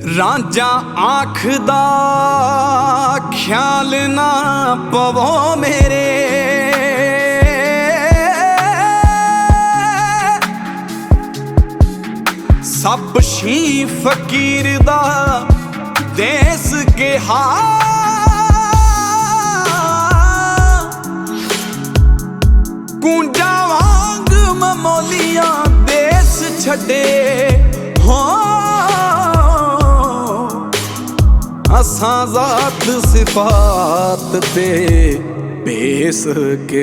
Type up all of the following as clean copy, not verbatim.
रांझा आखदा ख्याल ना पवो मेरे, सब शी फकीर दा देस के कूंजा वांग ममोलियां देस छड़े हो। असां ज़ात सिफात ते बेस के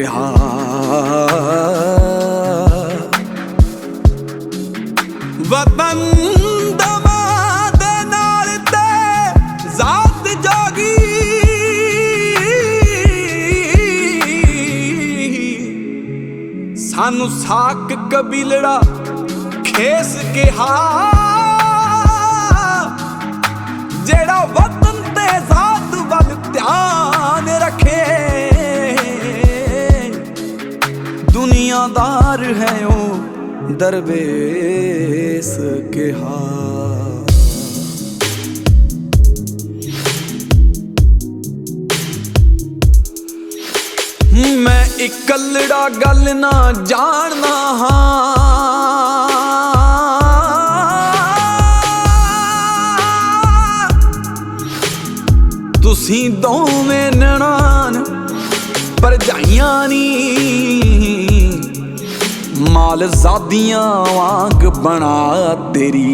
वतन दमा दे नाल ते ज़ात जागी, सानू साक कबीलड़ा खेस के जेड़ा वतन ते ज़ात वल ध्यान रखे। दुनियादार है ओ दरवेश के मैं इकल्लड़ा गल ना जानना हाँ, तुसी दोवें ननान भरजाइयां नी, माल ज़ादियां वांग बना तेरी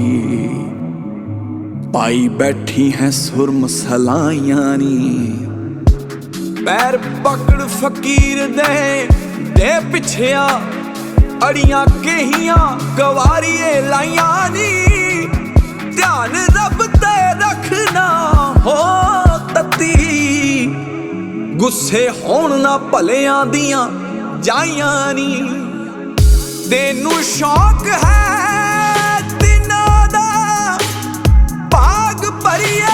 पाई बैठी हैं सुरम सलाइयां नी। पैर पकड़ फकीर दे पिछया अड़ियां केहियां गवारिए लाइयां नी। ध्यान रब ते रखना हो तती, गुस्से होण ना भलेयां दियां जाइयां नी। तेनू शौक है दिनां दा भाग भरिए,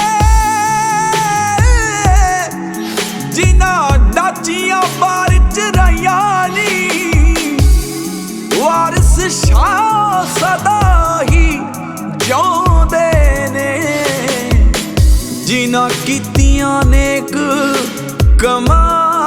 जिन्हां डाचियां बार चराइयां नी। वारिस शाह सदा ही जिउंदे ने, जिन्हां कीतियां नेक कमा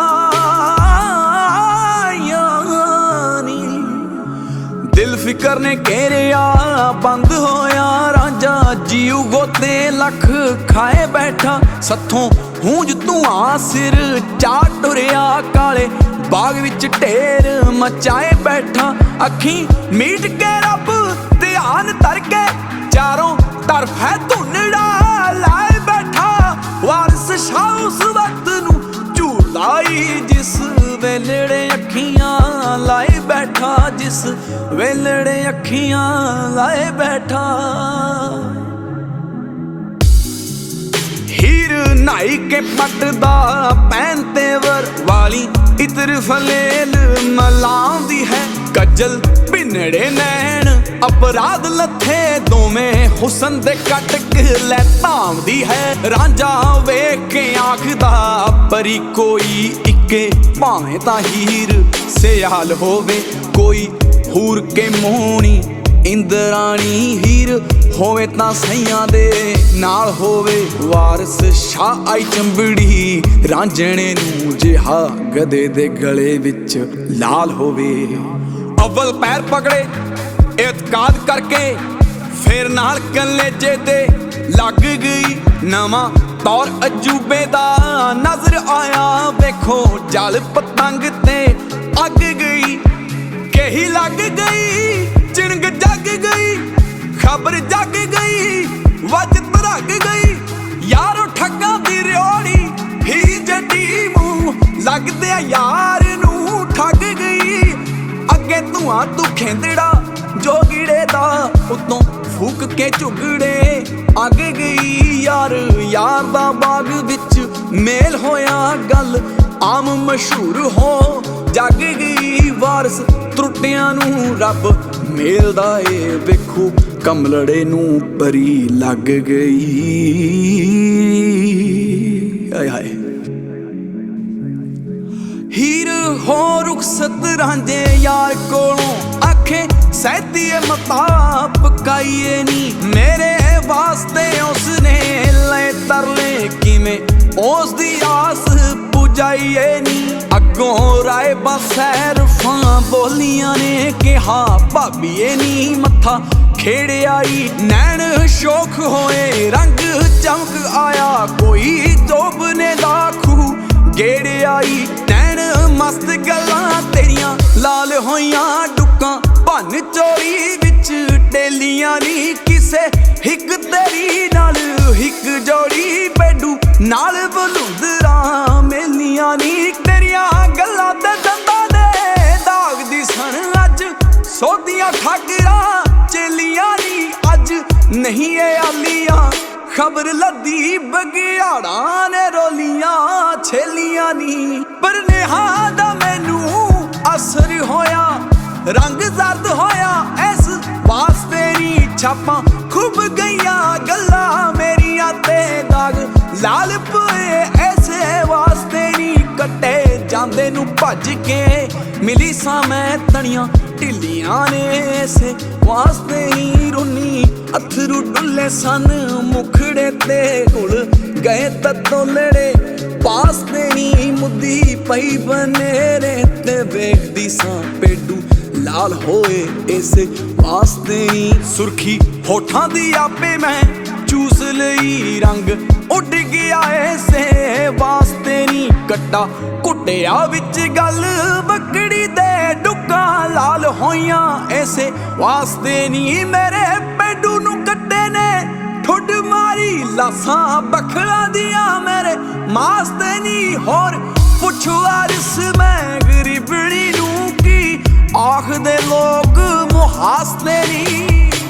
दिल फिकर ने घेरिया बंद होया। रांझा जीव गोते लख खाए बैठा, सथों हूंज धुआं सिर चा टुरिया। काले बाग विच ढेर मचाए बैठा, अखी मीट के रब ध्यान तरके चारों तरफ है धुनड़ा लाए बैठा। वारिस शाह उस वक्त नू झूलाई जिस वेलड़े अखियां लाए बैठा, जिस वेलड़े अखियां लाए बैठा। हीर नाई के पटदा पैन तेवर वाली इतर फलेल मलांदी है। कजल भिनड़े नैन अपराध लथे दोवें हुसन दे कटक लै धामदी है। रांझा वेख के आखदा परी कोई इक्के, भावें तां हीर सियाल होवे कोई हूर के मोहनी इंद्राणी। हीर होवे तां सैयां दे नाल होवे, वारिस शाह आई चंबड़ी रांझणे नूं जिहा गधे दे गले विच लाल होवे। अव्वल पैर पकड़े एतकाद करके, फिर नाल कलेजे दे लग गई नवां तौर अजूबे दा नजर आया। वेखो जल पतंग ते अग गई, कही लग गई चिणग जग गई। खबर जग गई वज तरग गई, यारो ठग्गां दी रियोड़ी ही जड़ी मूंह लगदे यार नूं ठग गई। अगे धुआं तू खेंदड़ा जोगिड़े दा, उतों फूक के झुगड़े अग गई। यार यार दा बाग विच मेल होया, गल आम मशहूर हो जग गई। वारिस त्रुटियां नूं रब मेलदा ए, वेखो कमलड़े नूं परी लग गई। आय हाय हीर हो रुखसत रांझे यार कोलों, आखे सहती मता पकाइए नी। मेरे वास्ते उसने ले तरले किवें उस दी आस पुजाइए नी। अगों राय बसैरफां बोलियां ने कहा भाबीए नी मत्था खेड़े आई। नैन शोख होए रंग चमक आया कोई जोबने लाखू गेड़े आई। नैन मस्त गल्लां तेरियां लाल होइयां डुक्कां भन चोरी विच डेलियां नी। किसे हिक तेरी नाल हिक जोड़ी बैडू नाल बलूंदरां मेलियां नी। तेरियां गल्लां ते दंदां दे दाग दी सन अज सोदियां ठाकरां चेलियां नी। अज नहीं ए आलियां खबर लद्दी बगियाड़ा ने रोलियां छेलियां नी। पर नेहा दा मैनू असर होया रंग जर्द होया इस वास्ते नी। छापां खुब गईयां गल्लां मेरियां ते दाग लाल पोए ऐसे वास्ते नी। कट्टे जांदे नू भज के मिली सां मैं तनियां ढिलियां ने ऐसे वास्ते ही रोनी। अथरू डुले सन मुखड़े ते घुल गए तत्तोलड़े वास्ते नी। मुद्दी पई बनेरे ते वेखदी सां पेडू लाल होए इसे वास्ते नी। सुर्खी होठां दी आपे मैं चूस लई रंग उड़ गया ऐसे वास्ते नी। कट्टा कुटिया विच गल बकड़ी दे डुक्कां लाल होइयां ऐसे वास्ते नी। मेरे पेडू नू कट्टे ने ठुड मारी लासां बखड़ा दियां मेरे मास्ते नी। होर पुछो अरस मैं गरीबड़ी नू की आखदे लोग मुहासते नी।